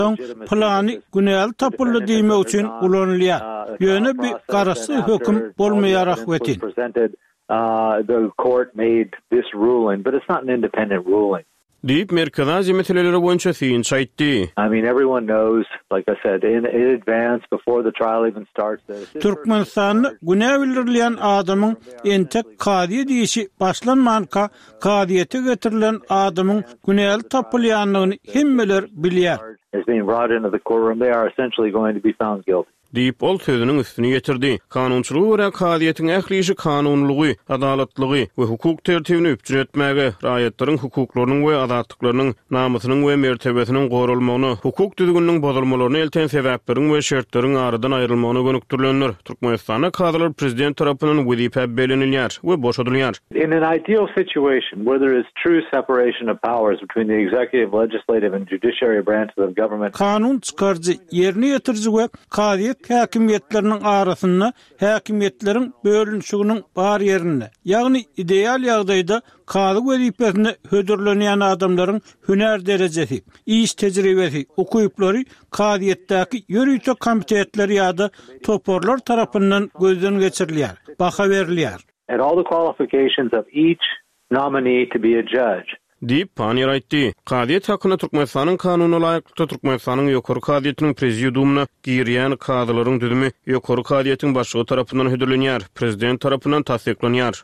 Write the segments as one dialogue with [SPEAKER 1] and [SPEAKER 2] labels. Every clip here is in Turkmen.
[SPEAKER 1] Plany günäl tapyldy diýmek üçin ulanylýar. Ýöne bir garasy höküm bolmaýarak wetin.
[SPEAKER 2] The court made this ruling, but it's not an independent ruling.
[SPEAKER 3] Deyip merkezi meseleleri boyunca fiyin çaytdı.
[SPEAKER 2] I mean, everyone knows, like I said, in advance, before the trial even starts.
[SPEAKER 1] Türkmenistan'ı günä bildirleyen adamın entek kadiye diýişi başlanmanka kadiyete getirilen adamın günäl tapylýanlygyny hemmeler bilýär.
[SPEAKER 2] Is being brought into the courtroom, they are essentially going to be found guilty.
[SPEAKER 3] Deyip ol sözünün üstüne getirdi. Kanunçuluğu ve kadiyetin ählisi kanunluğu, adaletliği ve hukuk tertibini üpçün etmege, raýatlaryň hukuklarynyň we azatlyklarynyň namysynyň we mertebesiniň gorulmagyny, hukuk düzgünniň bozulmalaryny elten sebäpleriň we şertlaryň aradan aýrylmagyny gönükdirlenler. Türkmenistanda kadrlar prezident tarapyndan wezipe belenilýär we boşadylýar.
[SPEAKER 2] In an ideal situation where there is true separation of powers between the executive, legislative and judiciary branches of government.
[SPEAKER 1] Kanun çıkarjy, ýerine ýetirji we kadiyet häkimetleriniň arasynda häkimetleriň bölünşiginiň bar ýerinde. Ýagny ideal ýagdaýda kady wezipesine hödürlenýän adamlaryň hüner derejesi, iş tejribesi, okuýuplary kadiyetdäki ýürüýte komitetleri ýa-da toporlar tarapyndan gözden geçirilýär, baha berilýär.
[SPEAKER 2] And all the qualifications of each nominee to be a judge.
[SPEAKER 3] Deyip Panir aýtdy. Kadiyet hakyna Türkmenistanyň kanunyna laýykly Türkmenistanyň ýokary kadiyetiniň prezidiumuna girýän kadylaryň düzümi ýokary kadiyetiň başlygy tarapyndan hödürlenýär, prezident tarapyndan tasdiklanýar.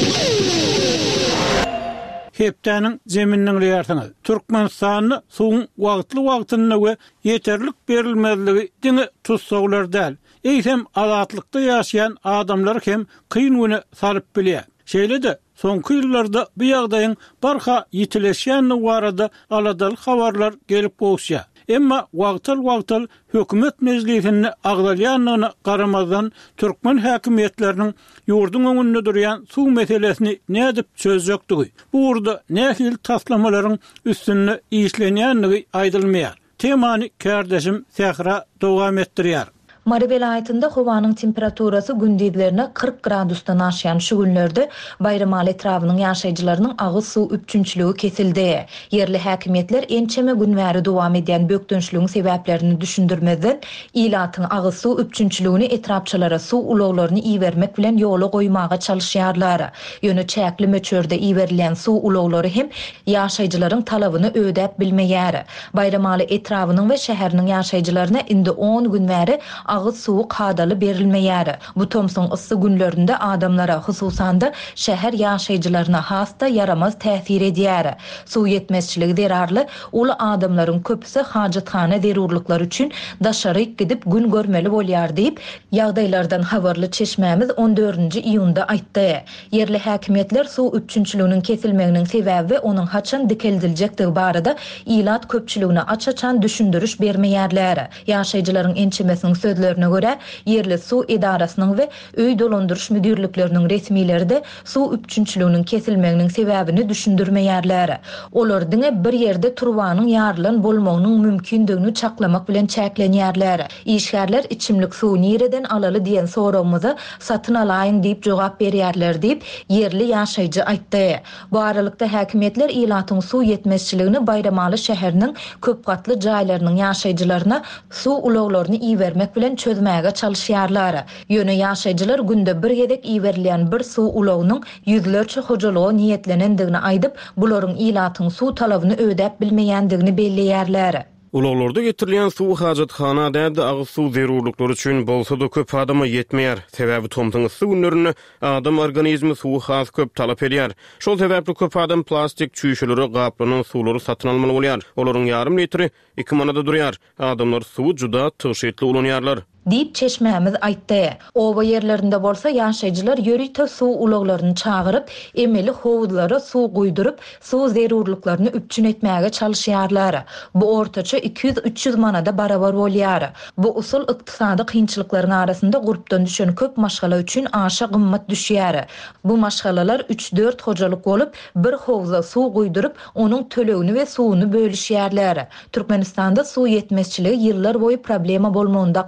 [SPEAKER 1] Hepdäniň zemininiň ýartyny. Türkmenistanyň suwun wagtly we ýeterlik berilmezligi diňe tutsaglar däl. Eýsem azatlykda ýaşaýan adamlar hem kyn güne saryp bilýär. Şeýle de soňky ýyllarda bu ýagdaýyň barha ýitileşýänligi barada aladalyk habarlar gelip bolsa. Emma wagtal hökümet meclisini agdalýanlygyna garamazdan türkmen häkimetleriniň ýurdun öňünde durýan suw meselesini nädip çözjekdigi, bu urda nähil taslamalaryň üstünde işlenýänligi aýdylmaýar. Temany kardeşim Sehra dowam etdirýär.
[SPEAKER 4] Mari vilayetinde howanyň temperaturasy gündizlerine 40 gradusdan aşýan şu günlerde Bayramali etrawynyň ýaşaýjylarynyň agyz suw üpçünçligi kesildi. Yerli häkimetler ençeme günbäri dowam edýän bökdönçlüğüň sebäplerini düşündirmeden ilatyň agyz suw üpçünçligini etrapçylara suw ulaglaryny iýermek bilen ýola goýmaga çalyşýarlar. Ýöne çäkli möçörde iýerilen suw ulaglary hem ýaşaýjylaryň talabyny ödäp bilmeýär. Bayramali etrawynyň we şäheriniň ýaşaýjylaryna indi 10 günbäri agyz suw kadaly berilmeýär. Bu Tomson ıssy günlerinde adamlara, hususanda şäher ýaşaýjylaryna hasta yaramaz täsir edýär. Suw ýetmezçiligi derarly, ol adamlaryň köpüsi hajatxana zerurlyklary üçin daşary gidip gün görmeli bolýar diýip ýagdaýlardan habarly çeşmämiz 14-nji iýunda aýtdy. Yerli häkimetler suw üpçünçliginiň kesilmeginiň sebäbi onuň haçan dikildiljekdigi barada ilat köpçüligine açaçan düşündürüş bermeýärler. Ýaşaýjylaryň ençemesiniň sözlerine göre yerli suw edarasynyň we öý dolandyrış müdürlikleriniň resmileri de suw üpçünçliginiň kesilmeginiň sebäbini düşündirmeýärler. Olar diňe bir ýerde turbanyň ýarlylan bolmagynyň mümkindigini çaklamak bilen çäklenýärler. İşgärler içimlik suw nereden alaly diýen sorawmyza satyn alaýyn diýip jogap berýärler diýip yerli ýaşaýjy aýtdy. Bu aralykda häkimetler ilatyň suw ýetmezçiligini Bayramali şäheriniň köp gatly jaýlarynyň ýaşaýjylaryna suw ulaglaryny iýermek bilen çözmäge çalyşýarlar. Ýöne ýaşaýjylar günde bir gedek iýerilýän bir suw ulagynyň ýüzlerçe hojalygy niýetlenendigini aýdyp, bularyň ilatyň suw talabyny ödäp bilmeýändigini belleýärler.
[SPEAKER 3] Ulaglarda getirilýän suw hajatxana däde agyz suw zerurlyklary üçin bolsa-da köp adama ýetmeýär. Sebäbi Tomson ıssy günlerinde adam organizmi suw has köp talap edýär. Şol sebäpli köp adam plastik çüýşelere gaplanyň suwlary satyn almaly bolýar. Olaryň ýarym litri 2 manada durýar. Adamlar suw juda tyşetli ulanýarlar.
[SPEAKER 4] Diýip çeşmämiz aýtdy. Oba ýerlerinde bolsa ýaşaýjylar ýörüýte suw ulaglaryny çagyryp, emeli howuzlara suw guýduryp, suw zerurlyklaryny üpçün etmäge çalyşýarlar. Bu ortaça 200-300 manada barabar bolýar. Bu usul ykdysady kynçylyklaryň arasynda gurupdan düşen köp maşgala üçin aşa gymmat düşýär. Bu maşgalalar 3-4 hojalyk bolup, bir howuza suw guýduryp, onuň tölegini we suwuny bölüşýärler. Türkmenistanda suw ýetmezçiligi ýyllar boýy problema bolmagynda galýar.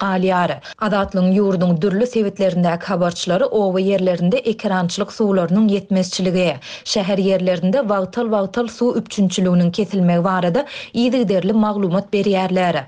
[SPEAKER 4] bar. Adatlyň ýurduň dürli sebitlerindäki habarçylary owa ýerlerinde ekrançylyk suwlarynyň ýetmezçiligi, şäher ýerlerinde wagtal suw üçünçülüğiniň kesilmegi barada ýygyderli maglumat berýärler.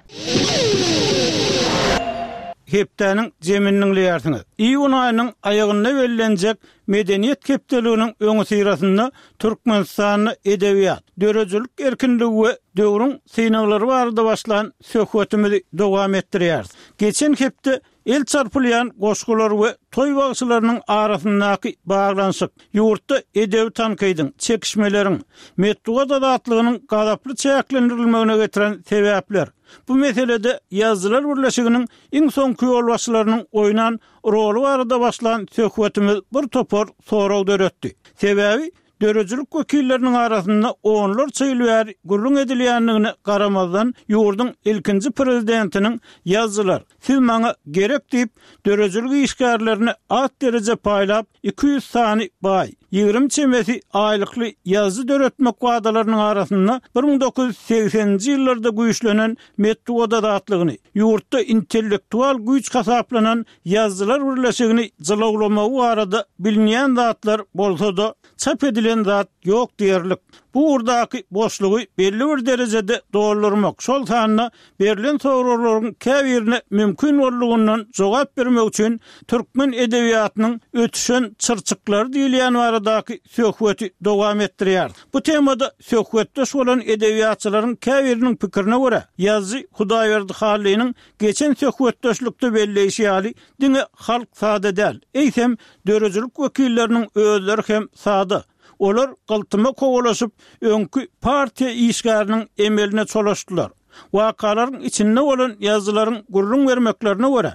[SPEAKER 1] Hepdäniň zemininiň ýartyny. İýun aýynyň aýagyna verilenjek medeniýet kepdeliginiň öňü syrasynda Türkmenistanyň edebiýat, dörejilik erkinligi we döwrüň synaglary barada başlan söhbetimizi dowam etdirýär. Geçen hepde el çarpylýan goşgular we toý bagçylarynyň arasyndaky baglanşyk, ýurtda edebi tankydyň, çekişmeleriň, metduat adatlygynyň gadaply çäklendirilmegine getiren sebäpler. Bu meselede Yazılar Birleşiginiň iň soňky ýolbaşçylarynyň oýnan rolu barada başlan söhbetimiz bir topar soraw döretdi. Sebäbi dörejilik wekilleriniň arasynda onlar çyýlýar gurrun edilýändigine garamazdan ýurdun ilkinji prezidentiniň Yazılar siz maňa gerek diýip dörejilik işgärlerini at derece paýlap 200 sany bay 20 çemesi aýlykly yazı döretmek wagdalarynyň arasynda 1980-nji ýyllarda güýçlenen metduat adatlygyny, ýurtda intellektual güýç hasaplanan Yazılar Birleşigini jylaglamagy barada bilinýän zatlar bolsa-da çap edilen zat ýok diýerlik. Bu urdaky boşlugy belli bir derejede doldurmak, şol sanyna berilen soraklaryň käbirine mümkin bolýandan jogap bermek üçin türkmen edebiýatynyň ötüşen çyrçyklar diýilýän baradaky söhbeti dowam etdirýär. Bu temada söhbetdeş bolan edebiýatçylaryň käbiriniň pikirine görä, Ýazy Hudaýberdi Halynyň geçen söhbetdeşlikde belleýişi ýaly diňe halk sada däl. Eýsem dörejilik wekilleriniň özleri hem sada. Olar galtyma kowalaşyp öňkü partiýa işgäriniň emeline çolaşdylar. Wakalaryň içinde bolan ýazylaryň gurrun bermeklerine görä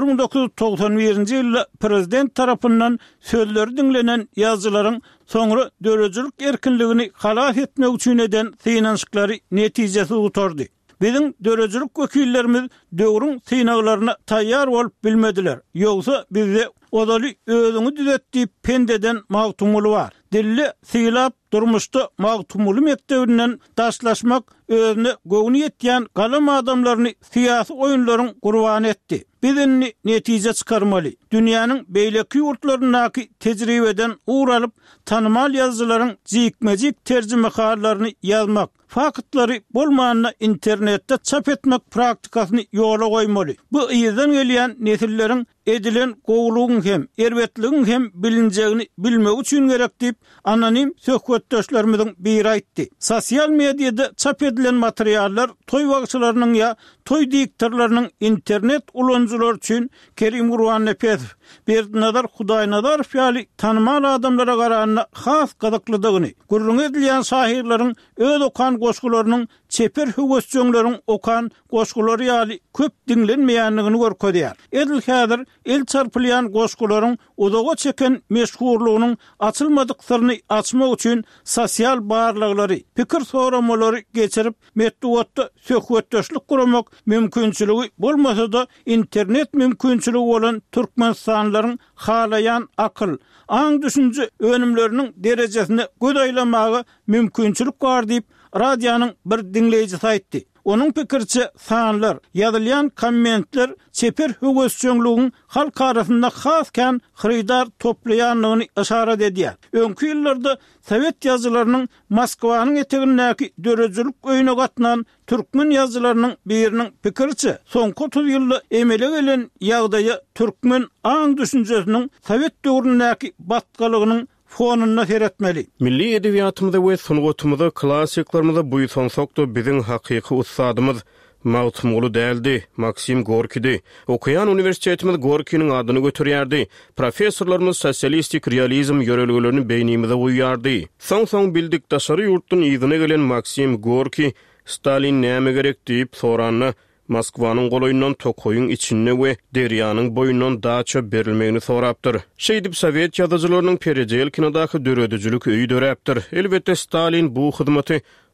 [SPEAKER 1] 1991-nji ýylda prezident tarapyndan sözleri dinlenen ýazylaryň soňra dörejilik erkinligini halas etmek üçin eden synanşyklary netijesi utardy. Bizim dörejilik wekillerimiz döwrüň synaglaryna taýýar bolup bilmediler. Ýogsa bizde odaly özüňi düzetdiýip pendeden magtumuly bar. Dilli syýlap durmuşda magtumuly mektebinden daşlaşmak özüne göwni ýetýän galam adamlaryny syýasy oýunlaryň gurbany etdi. Bizini netije çykarmaly. Dünýäniň beýleki ýurtlaryndaky tejribeden uğralyp tanymal ýazylaryň jikmejik terjimehalaryny ýazmak, faktları bolmanyna internetde çap etmek praktikasyny ýola goýmaly. Bu ýerden gelýän nesilleriň edilen gowlugyň hem erbetligiň hem bilinjegini bilmek üçin gerek diýip anonim söhbetdeşlerimiziň biri aýtdy. Sosial mediada çap edilen materiallar toý bagçylarynyň ýa toý diktorlarynyň internet ulanjylar üçin Kerim Gurbanepov Berdinazar Hudaýnazar ýaly tanymal adamlara garanyna has gadaklydygyny, gurrun edilýän şahyrlaryň öz okan goşgularynyň çeper höwesçiňleriň okan goşgulary ýaly köp dinlenmeýänligini görkezýär. Edil häzir el çarpylýan goşgularyň odaga çeken meşhurlygynyň açylmadyklaryny açmak üçin sosial barlyklary, pikir soramalary geçirip metduatda söhbetdeşlik guramak mümkinçiligi bolmasa-da internet mümkinçiligi bolan Türkmenistanlaryň halayan akyl, aň düşünje önümleriniň derejesini gödaýlamagy mümkinçilik bar diýip radionyň bir dinleýijisi aýtdy. Onun pikirçe sanlar, ýazylýan kommentler çeper höwesçiňligiň halk arasynda hasken hyrydar toplaýanlygyny işaret edýär. Öňkü ýyllarda Sowet ýazylarynyň Moskwanyň etegindäki dörejilik öýüne gatnan türkmen ýazylarynyň biriniň pikirçe soňky 30 ýylda emele gelen ýagdaýa türkmen aň düşünjesiniň Sowet döwründäki batgalygynyň fonuna seretmeli. Milli edebiýatymyzda we sungatymyzda klassiklarymyzda bu ýysansokda biziň hakyky ustadymyz Mawtumulu däldi, Maksim Gorkidi. Okuyan universitetimiz Gorki'nin adyny götürýärdi. Professorlarymyz sosialistik realizm ýöreliglerini beýnimize goýýardy. Soň bildik daşary ýurtdan ýygyna gelen Maksim Gorki Stalin näme gerek diýip soranny Moskwanyň goloýundan tokoýyň içinde we derýanyň boýundan daça berilmegini sorapdyr. Şeýdip Sowet ýazyjylarynyň perejelkinadaky döredüjilik öýü döräpdir. Elbetde Stalin bu hyzmaty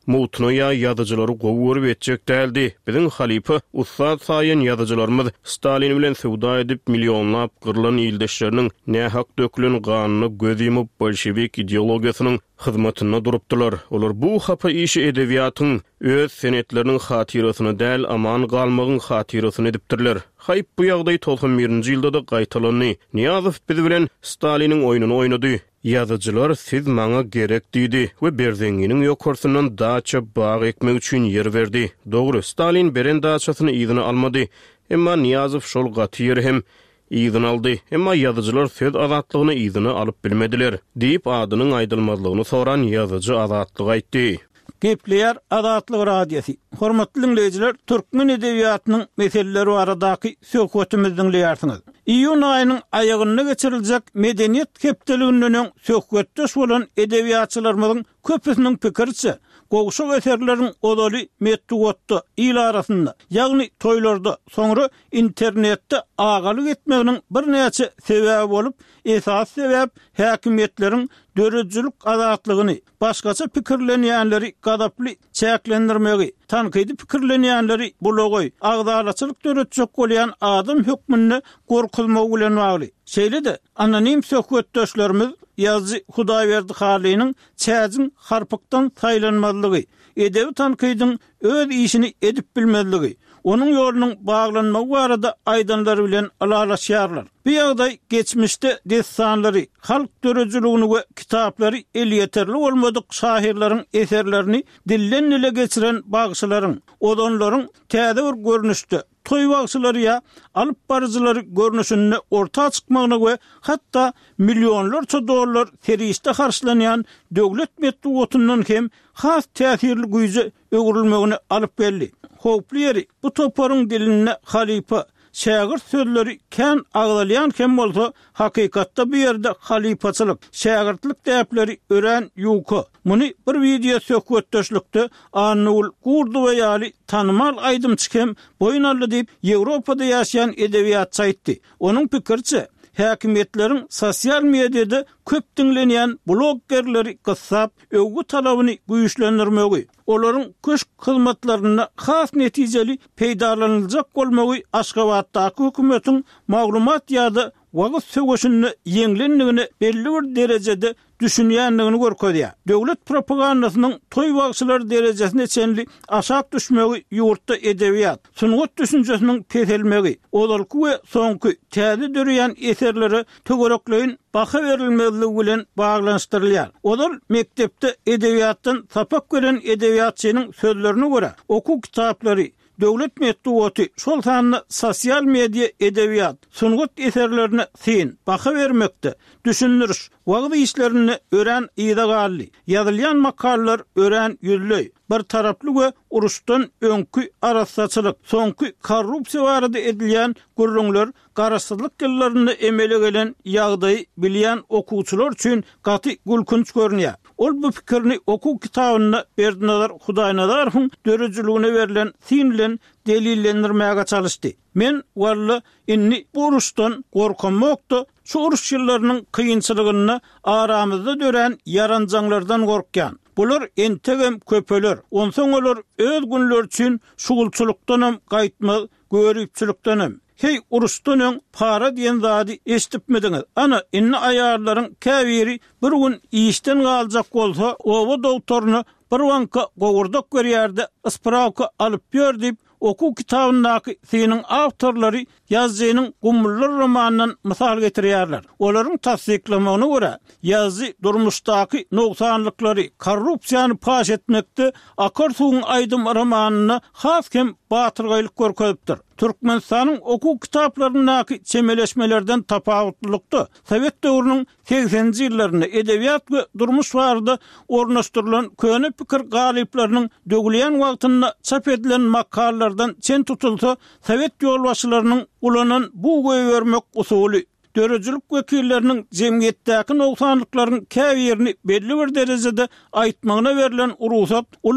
[SPEAKER 3] mutuna ya yadıcılary gowur etjek däldi. Biziň halipa Ustad saýan yadıcılarymyz Stalin bilen sowda edip milyonlap gyrlan ýyldaşlarynyň nähak dökülen ganyny göz ýumyp bolşewik ideologiýasynyň hyzmatyna durupdylar. Olar bu hapa işi edebiýatyň öz senetleriniň hatyrasyny däl aman galmagyň hatyrasyny edipdirler. Hayp bu ýagdaý 91-nji ýylda da gaýtalandy. Niýazow biz bilen Staliniň oýunyny oýnady. Yazyjylar siz maňa gerek diýdi we berdiňiniň ýokursundan daça bag ekmek üçin ýer berdi. Dogry, Stalin beren daçasyny ýygyny almady. Emma Niýazow şol gaty hem ýygyny aldy. Emma yazyjylar söz azatlygyny ýygyny alyp bilmediler. Diýip adynyň aýdylmazlygyny soran yazyjy azatlyk aýtdy.
[SPEAKER 1] Gepleýär Azatlyk radiosi. Hormatly dinleýijiler, türkmen edebiýatynyň meseleleri baradaky söhbetimiziň diýersiňiz. İýun aýynyň aýagyna geçiriljek medeniýet kepdeliginden söhbetdeş bolan edebiýatçylarymyzyň köpüsiniň pikirçe, gowşak eserleriň odaly metduatda ýyl arasynda, ýagny toýlarda, soňra internetde agalyk etmeginiň bir näçe sebäbi bolup, esas sebäp häkimetleriň dörejçilik azatlygyny, başgaça pikirlenýänleri gadaply çäklendirmegi, tankydy pikirlenýänleri bulagoy, agdalaçylyk dörejçilik bolýan adam hükmünde gorkulmagy bilen bagly. Şeýle-de anonim söhbetdeşlerimiz yazıcı Hudaýberdi Halynyň çäziň harpykdan saýlanmazlygy, edebi tankydyň öz işini edip bilmezligi, onun ýolunyň baglanmagy barada aýdanlar bilen alalaşýarlar. Bu ýagdaý geçmişde destanlary, halk dörejçiligini we kitaplary el ýeterli bolmadyk şairleriň eserlerini dillen dile geçiren bagçylaryň, odanlaryň täze bir görnüşde toy bagçylary ýa alyp barjylary görnüşinde orta çykmagyna we hatda milyonlarça dollar teriste karşılanýan döwlet metduatyndan hem has täsirli güýje öwrülmegini alyp geldi. Hoplyeri bu toparyň diline halipa şägir sözleri kän agdalyan hem bolsa hakykatda bu ýerde halipaçylyk, şägirtlik däpleri ören ýuka. Muny bir video söhbetdeşlikde Anul Gurdu we ýaly tanymal aýdymçy hem boýunarly diýip Ýewropada ýaşaýan edebiýatçy aýtdy. Onuň pikirçe, häkimetleriň sosial mediada köp dinlenýän bloggerleri gyssap, öwgü talabyny güýçlendirmegi, olaryň köşk hyzmatlaryna has netijeli peýdalanylajak bolmagy Aşgabatdaky hökümetiň maglumat ýa-da wagt söwüşini ýeňlendigini belli bir derejede düşünýändigini görkezýär. Döwlet propagandasynyň toy wagtçylar derejesine çenli aşak düşmegi ýurtda edebiýat, sungat düşünjesiniň peselmegi, odalky we soňky täze dörýän eserleri tögerekleýin baha berilmezligi bilen baglanşdyrylýar. Odal mektepde edebiýatdan sapak gören edebiýatçynyň sözlerine görä, oku kitaplary, döwlet metduaty şol sanly sosial media edebiýat, sungat eserlerine sin baha bermekde, düşündiriş, wagt işlerini ören ýyda gally, ýazylýan makallar ören ýüzlöý, bir taraply we uruşdan öňkü arasaçylyk, soňky korrupsiýa barada edilýän gürrüňler, garaşsyzlyk ýyllaryny emele gelen ýagdaýy bilýän okuwçylar üçin gaty gülkünç görünýär. Ol bu pikirini oku kitabyna Berdinazar Hudaýnazarowyň dörejçiligine berilen sin bilen delillendirmäge çalışdy. Men walla inni bu uruşdan gorkanmakda, şu uruş ýyllarynyň kıyınçylygyny aramyzda dören yaranjaňlardan gorkýan. Bular entegem köpeler, onsoň olar öz günler üçin şugulçylykdanam gaýtmaz, görüpçülükdanam. Hey uruşdan para diýen zady eşitipmediňiz. Ana inni aýarlaryň käbiri bir gün işden galjak bolsa, owa doktoruny bir wanka gowurdak berýärde, ispravka alyp ýerdip, oku kitabyndaky seniň awtorlary ýazgynyň Gumullar romanynyň mysal getirýärler. Olaryň tasdiklamagyna görä, ýazgy durmuşdaky noksanlyklary, korrupsiýany paş etmekde akar suwuň aýdym romanyny has hem batyrgylyk görkezipdir. Türkmenistanyň oku kitaplaryndaky çemeleşmelerden tapawutlykda Sowet döwrüniň 80-nji ýyllaryny edebiýat we durmuş barada ornaşdyrylan köne pikir galyplarynyň dögülýän wagtynda çap edilen makallardan çen tutulsa, Sowet ýolbaşçylarynyň ulanan bu göýbermek usuly, dörejçilik wekilleriniň jemgyýetdäki noksanlyklaryň käbirini belli bir derejede aýtmagyna berilen urusat, uly bir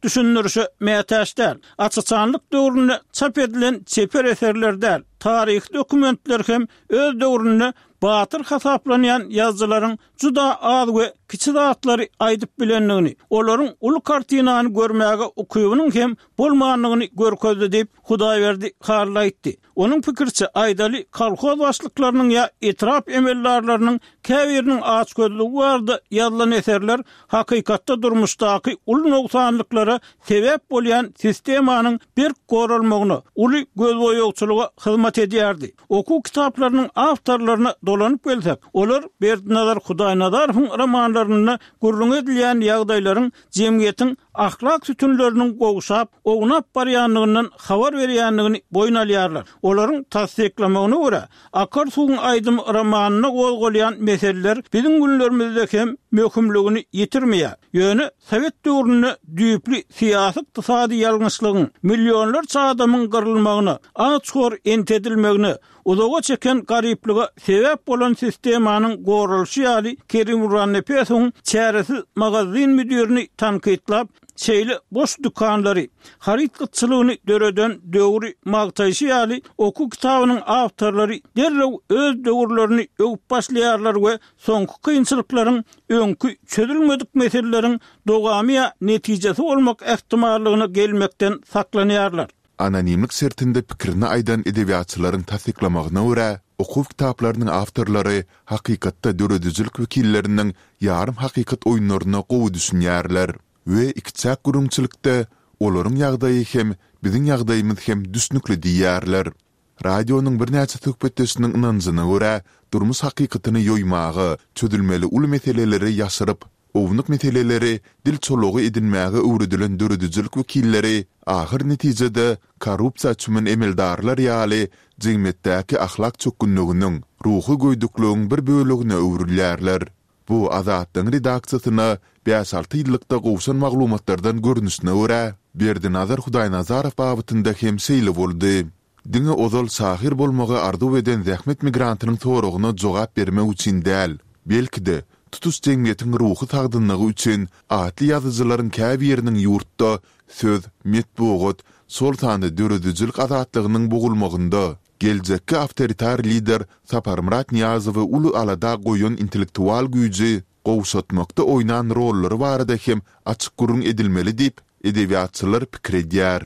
[SPEAKER 1] düşünürüşi mätäşdär. Açıçanlyk döwründe çap edilen çeper eserlerden tarih dokumentler hem öz döwründe batır hasaplanyan yazıların juda az we kiçi zatları aýdyp bilenligini, olaryň ulu kartinany görmäge ukuyunyň hem bolmanlygyny görkezdi diýip Hudaýberdi harly aýtdy. Onun pikirçe aýdaly kolhoz başlyklarynyň ya etrap emellerleriniň käbiriniň aç gözlügi bardy ýazılan eserler hakykatda durmuşdaky ulu noksanlyklara sebäp bolýan sistemanyň bir gorulmagyny, uly gözboýugçylyga hyzmat edýärdi. Oku kitaplarynyň awtorlaryna dolanyp gelsek, olar Berdinazar Hudaýnazarowyň romanlaryny gurrun edilýän ýagdaýlaryň jemgyýetiň ahlak sütünlerinin goğuşap, oğunap baryanlığından havar verýänligini boyun alýarlar. Olaryň tasdiklamagyna görä, Akar suwuň aýdym romanına golgolayan meseleler biziň günlerimizde hem möhümligini yitirmeýär. Ýöne Sowet döwründe düýpli siýasy ykdysady ýalňyşlygyň, millionlarça adamyň gyrylmagyny, açgor entedilmegini, uzağa çeken garypligi sebäp bolan sistemanyň gorulşy ýaly Kerim Urnepesiň çäresi magazin müdirini tankytlap, şeýle boş dukanlary, haritçylygyny döreden döwri magtaýşy ýaly oku kitabynyň awtorlary derlew öz döwürlerini öwüp başlaýarlar we soňky kynçylyklaryň öňkü çözülmedik meseleleriň dogamy netijesi bolmak ähtimallygyny gelmekden saklanýarlar.
[SPEAKER 5] Anonimlik sertinde pikirini aýdan edebiýatçylaryň tasdiklamagyna görä, okuw kitaplarının awtorlary hakykatda döredüjilik wekilleriniň ýarym hakykat oýunlaryna gowy düşünýärler we ikçak gurumçylykda olaryň ýagdaýy hem biziň ýagdaýymyz hem düsnükli diýärler. Radionyň bir näçe töhbetçisiniň inanjyna görä, durmuş hakykatyny ýoýmagy, çözülmeli ulu meseleleri ýaşyryp, ownuk meseleleri dil çology edinmäge öwrüdilen döredüjilik wekilleri ahir netijede korrupsiýa üçin emeldarlar ýaly jemgyýetdäki ahlak çökünliginiň, ruhy goýduklygyň bir bölegine öwrülýärler. Bu Azatlyň redaksiýasyna 5-6 ýyllykda gowşan maglumatlardan görnüşine görä, Berdinazar Hudaýnazarow babynda hem seýle boldy. Diňe ozal sahir bolmagy arzu eden zähmet migrantynyň soragyna jogap bermek üçin däl, belki-de tutuş jemgyýetiň ruhy tagdynlygy üçin atly ýazyjylaryň käbiriniň ýurtda söz, metbuat, sol sany döredüjilik azatlygynyň bogulmagynda geljekki awtoritar lider Sapar Murat Niyazowy ulu alada goýan intellektual güýji gowşatmakda oýnan rollary barada hem açyk gurrun edilmeli diýip edebiýatçylar pikir edýär.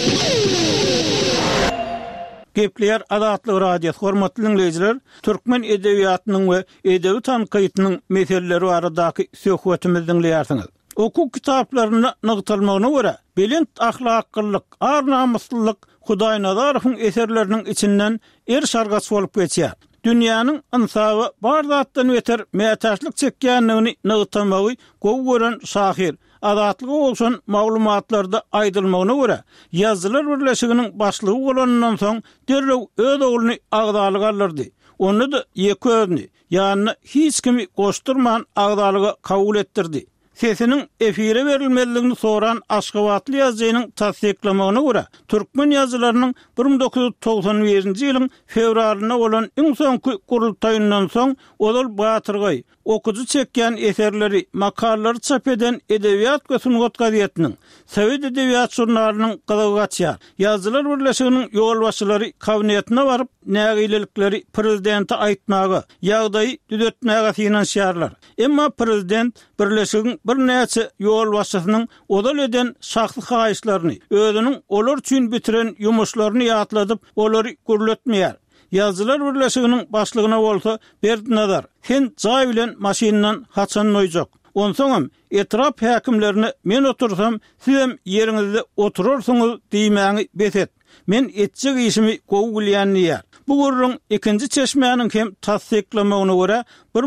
[SPEAKER 1] Gepler Azatlyk radio hormatly dinleyijiler, türkmen edebiýatynyň we edebi tankytynyň meseleleri baradaky söhbetimizi dinleýärsiňiz. Oku kitaplaryny nygtalmagyna görä, belent ahlaklyk, ar-namuslyk Hudaýnazarowyň eserleriniň içinden şargaç bolup geçýär. Dünýäniň insaby bar zatdan beter mätäçlik çekýänligini nygtamagy gowy gören şahir Azatlygy bolşan maglumatlarda aýdylmagyna görä, Ýazgylar Birleşiginiň başlygy bolandan soň derlew öz ogluny agdalyga alyrdy. Onu da ýeki özüni, ýani hiç kimi goşdurman agdalyga kabul etdirdi. Sesinin efire verilmeliligini soran Aşgabatly ýazgynyň tasdiklamagyna görä, türkmen ýazgylarynyň 1991-nji ýylyň fevralyna bolan iň soňky gurultaýyndan soň Ozal Batyrgay okudy çekýän eserleri, makalary çap eden Edebiýat we Sungat gazetiniň, Sowet edebiýat jurnalynyň gyzygaçýar, Ýazgylar Birleşiginiň ýolbaşçylary kabinetine baryp nägilelikleri prezidente aýtmagy, ýagdaýy düzeltmäge finansiýarlar. Emma prezident Birleşigiň bir näçe ýolbaşçysynyň odal eden şahsy haýyşlaryny, özüniň olar üçin bitiren ýumuşlaryny ýatladyp, olary gürletmeýär. Ýazgylar Birleşiginiň başlygyna bolsa Berdinazar, sen jaý bilen maşynadan haçan noýjak. Onsoňam etrap häkimlerini men otursam, sizem ýeriňizde oturursyňyz diýmäňi beset. Men etjek işimi gowy bilýändiýär. Bu gurrun ikinji çeşmäniň hem tasdiklamagyna görä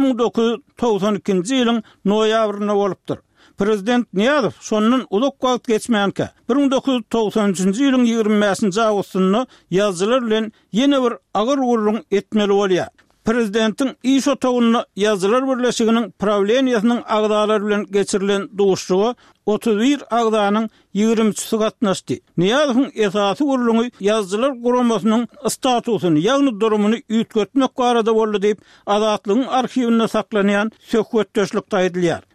[SPEAKER 1] 1992-nji ýylyň noýabryna bolupdyr. Prezident Niyazow şondan uzak wagt geçmänke 1993-nji ýylyň 25-nji awgustyny ýazgylar bilen ýene bir agyr gurrun etmeli bolýar. Prezidentin iş otagyny Ýazgylar Birleşiginiň prawleniýasynyň agdalary bilen geçirilen duşuşyga 31 agdanyň 20-çisi gatnaşdy. Niyazowyň esasy guruluny Ýazgylar Guramasynyň statusyny, ýagny durumuny ýetgetmek barada boldy diýip Azatlygyň arxiwinde saklanýan söhbetdeşlikde aýdylýar.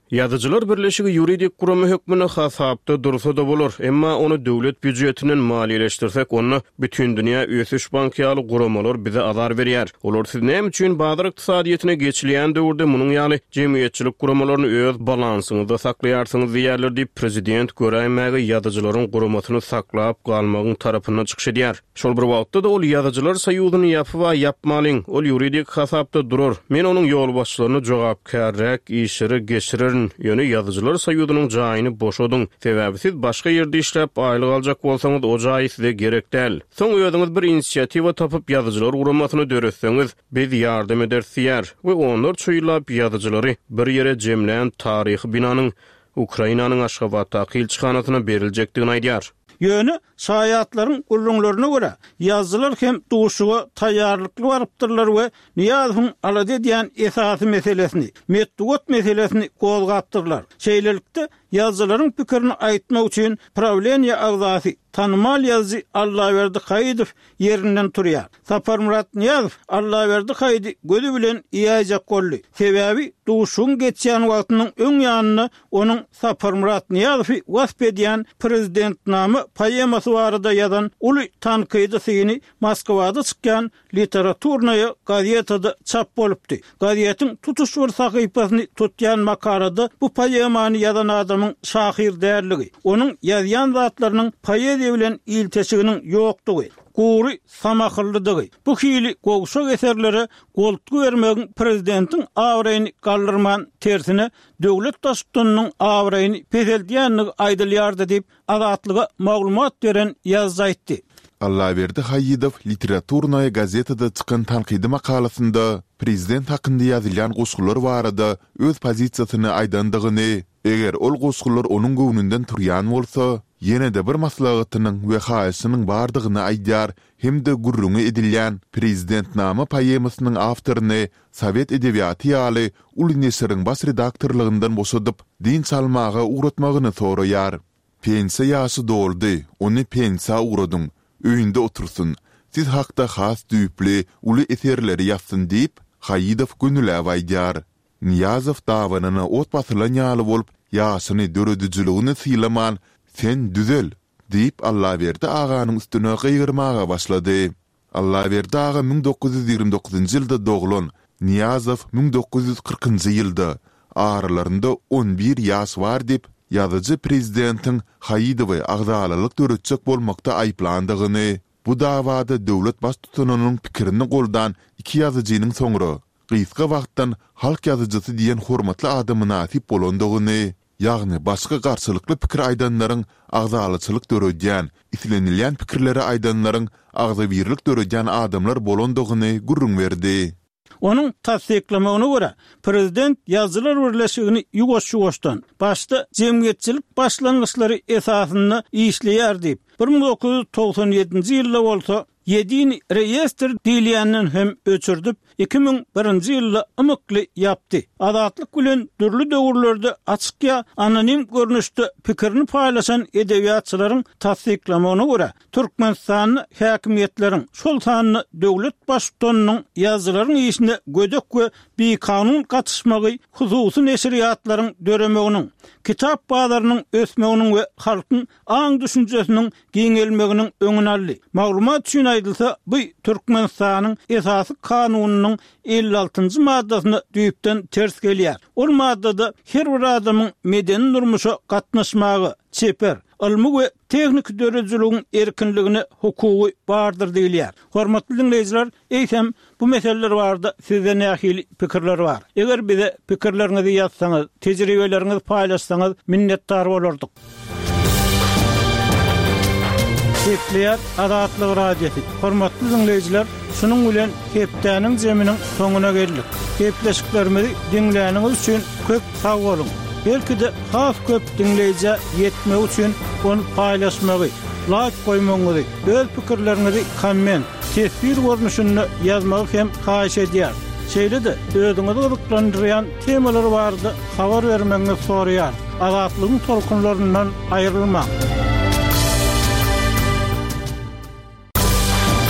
[SPEAKER 3] Ýazyjylar Birleşigi ýuridik guramy hökmüne hasapda dursa da bolar, emma onu döwlet büdjetinden maliýeleşdirsek, onu bütün dünýä ösüş bankiýaly guramalar bize azar berýär. Olar siz näme üçin bazar ykdysadyýetyne geçilýän döwürde munyň ýaly jemgyýetçilik guramalaryny öz balansyňyzda saklaýarsyňyz diýerler diýip prezident göräýmäge ýazyjylaryň guramasyny saklap galmagyň tarapyndan çykyş edýär. Şol bir wagtda da ol ýazyjylar soýuzyny ýapyp ýapmalyň, ol ýuridik hasapda durar. Men onuň ýolbaşçylaryny jogapkärrek işleri geçirir. Ýöne ýazyjylar soýuzynyň jaýyny boşadyň. Sebäbi siz başga ýerde işläp aýlyk aljak bolsaňyz o jaý size gerek däl. Soň öýüňiz bir inisiýatiwa tapyp ýazyjylar guramasyny döretseňiz, biz ýardam edersizler we onlar çuýlap ýazyjylary bir ýere jemlän taryhy binanyň Ukrainanyň Aşgabatda kilçyhanasyna beriljekdigini aýdýar.
[SPEAKER 1] Ýöne şaýatlaryň urrunlaryna görä ýazylar hem duşuga taýýarlykly barypdyrlar we Niýazowyň alady diýen esasy meselesini, metduat meselesini gozgapdyrlar. Şeýlelikde ýazylaryň pikirini aýtmak üçin Pravleniýa agzasy tanmal ýazgy Allaýberdi Haýydow ýerinden turýar. Saparmurat Niýazow Allaýberdi Haýydy gözü bilen ýaýjak boldy. Sebäbi duşuň geçýän wagtynyň öň ýanyna onuň Saparmurat Niýazowy wasp edýän prezident namy poemasy barada ýazan uly tankydy syny Moskwada çykýan literaturnaýa gazetada çap bolupdy. Gazetyň tutuş bir sahypasyny tutýan makalada bu poemany ýazan adamyň şahir därligi, onuň ýazýan zatlarynyň poeziýa bilen ilteşiginiň ýokdugy, gury samahylydygy. Bu hili gowşak eserlere goltgu bermegiň prezidentiň awraýyny galdyrman tersine döwlet daşdynyň awraýyny peseldiýänligi aýdylýardy diýip azatlyga maglumat beren ýazgy aýtdy.
[SPEAKER 5] Allaýberdi Haýydow literaturnaýa gazetada çykan tankydy makalasynda prezident hakynda ýazylýan gosgular barada öz pozisiýasyny aýdandygyny, eger ol gosgular onuň göwnünden turýan bolsa, ýene de bir maslahatynyň we haýysynyň bardygyny aýdýar, hem de gurrungy edilýän prezident namy poemasynyň awtoryny Sowet edebiýaty ýaly Uly Nesiriň bas redaktorlygyndan boşadyp, din salmaga uğratmagyny soraýar. Pensiýa ýaşy doldy, ony pensiýa uğradyň. Öýünde otursun, siz hakda has düýpli, uly eserleri ýazsyn diýip, Haýydow gönüläp aýdýar. Niýazow dawanyna ot basylan ýaly bolup, ýaşyny döredijligini sylaman, sen düzel, diýip Allaýberdi aganyň üstüne gygyrmaga başlady. Allaýberdi aga 1929-njy ýylda doglan, Niýazow 1940-njy ýylda, aralarynda 11 ýaş bar diýip, ýazyjy prezidentiň Haýydowy agzalalyk döretjek bolmakda aýplandygyny, bu dawada döwlet baş tutananyň pikirini goldan iki ýazyjynyň soňra gysga wagtdan halk ýazyjysy diýen hormatly adamy nasip bolandygyny, ýagny başga garşylykly pikir aýdanlaryň agzalyçylyk döredýän, islenilýän pikirleri aýdanlaryň agzabirlik döredýän adamlar bolandygyny gurrun berdi.
[SPEAKER 1] Onuň tasdiklamagyna görä, prezident ýazylar birleşigini ýugoş-ýugoşdan başda jemgyýetçilik başlangyçlary esasyny işleýär diýip 1997-nji ýylda bolsa Yedini reyestr diýilýänden hem öçürdüp 2001-nji ýylda ymykly ýapdy. Azatlyk bilen dürli döwürlerde açykya anonim görnüşde pikirini paýlaşan edebiýatçylaryň tasdiklamagyna görä, Türkmenistanyň häkimetleriň şol sanyny döwlet başçylarynyň ýazylaryň işinde gödek we bir kanun gatışmagy hususy neşriýatlaryň döremeginiň, kitap bazarının ösmeginiň we halkyň aň düşünjesiniň giňelmeginiň öňüne aldy. Maglumat üçin aýdylsa, bu Türkmenistanyň esasy kanunynyň 56-njy maddasyna düýpden ters gelýär. Ol maddada her bir adamyň medeni durmuşa gatnaşmagy, çeper, ilmi we teknik döredijiligiň erkinligine hukugy bardyr diýilýär. Hormatly dinleýijiler, eýsem bu meseleler barada sizde nähili pikirler bar. Eger bize pikirleriňizi ýazsaňyz, tejribeleriňizi paýlaşsaňyz minnetdar bolardyk. Kepler Azatlyk radiosi. Hormatly dinleýijiler, şunuň bilen Kepdäniň jeminiň soňuna geldik. Kepleşiklerimizi dinläniňiz üçin köp sag bolun. Belki de has köp dinleýije ýetmek üçin onu paýlaşmagy, like goýmagy, öz pikirlerinizi komment, tesbir görnüşünde ýazmagy hem haýyş edýär. Şeýle de özüňizi gyzyklandyrýan temalar bardy, habar bermeňizi soraýar. Azatlygyň tolkunlaryndan aýrylmaň.